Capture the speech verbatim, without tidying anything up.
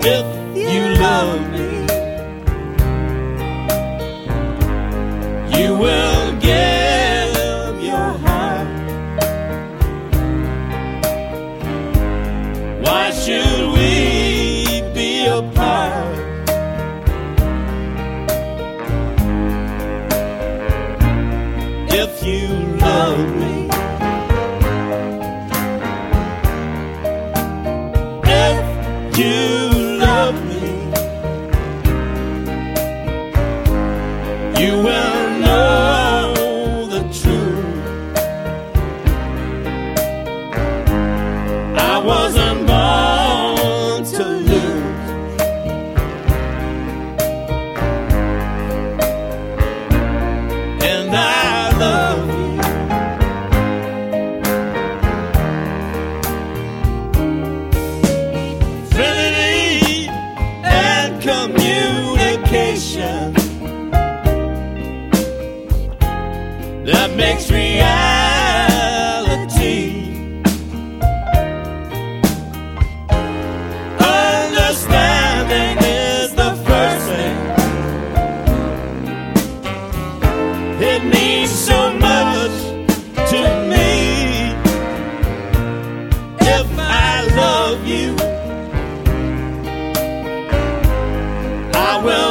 if you love me, you will give your heart. Why should we be apart? If you love me, if you love me, you will know the truth. I wasn't born to lose. And I love you. Infinity and communication that makes reality. Understanding is the first thing. It means so much to me. If I love you, I will